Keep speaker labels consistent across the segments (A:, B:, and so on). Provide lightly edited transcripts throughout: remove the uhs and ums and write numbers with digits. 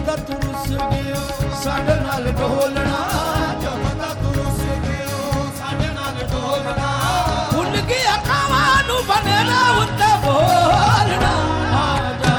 A: ਦਾ ਤੁਰਸ ਗਿਓ ਸਾਡੇ ਨਾਲ ਢੋਲਣਾ ਜਦੋਂ ਦਾ ਤੁਰਸ ਗਿਓ ਸਾਡੇ ਨਾਲ ਢੋਲਣਾ ਭੁੱਲ ਗਿਆ ਕਾਵਾਂ ਨੂੰ ਬਣਨਾ ਉੱਤੇ ਬੋਲਣਾ ਆ ਜਾ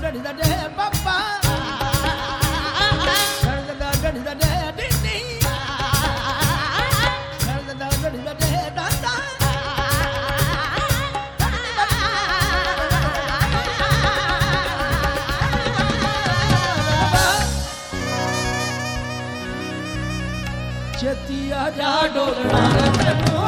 A: ਡੜੀ ਦਾ ਡੇ ਪਾਪਾ ਕਰਦਾ ਡੜੀ ਦਾ ਡੇ ਡੀਨੀ ਕਰਦਾ ਡੜੀ ਦਾ ਡੇ ਦਾਦਾ ਛੇਤੀ ਆ ਜਾ ਡੋਲਣਾ ਤੈਨੂੰ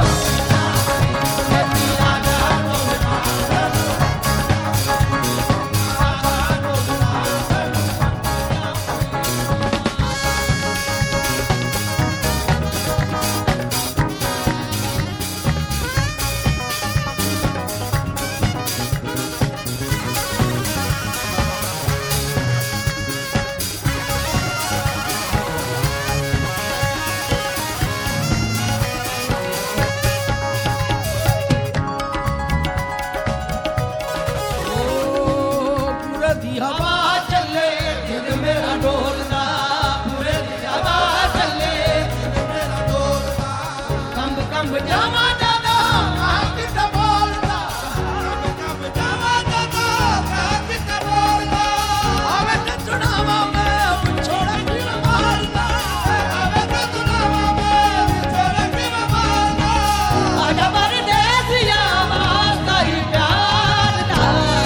A: हवा चले दिल मेरा डोलदा पूरे दी हवा चले दिल मेरा डोलदा कंब कंब जावा दादा कितना बोलदा कंब जावा दादा कितना बोलदा आवे ते चुनावा में छोड़ा फिर मारदा आवे ते चुनावा में छोड़ा फिर मारदा आजा परदेसिया वास्ता ही प्यार दा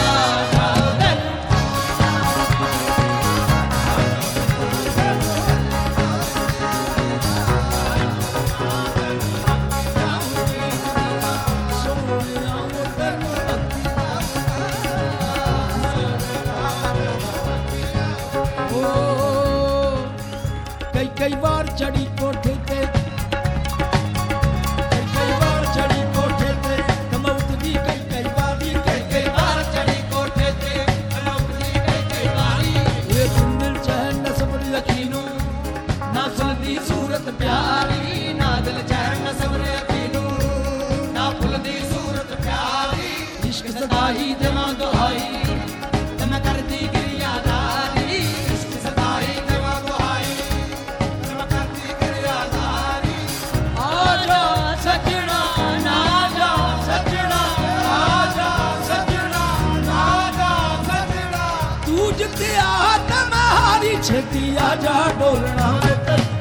A: कई बार चढ़ी कोठे ते कई बार चढ़ी कोठे ते कमौत दी कई बारी कई बार चढ़ी कोठे ते कमौत दी कई बारी ये दिल चैन न सब्र यकीनू ना फुलदी सूरत प्यारी ना दिल चैन न सब्र यकीनू ना फुलदी सूरत प्यारी इश्क सदा ही देवां दुहाई ते मैं करदी गिरियादारी इश्क सदा ही देवां दुहाई छेती आजा डोलना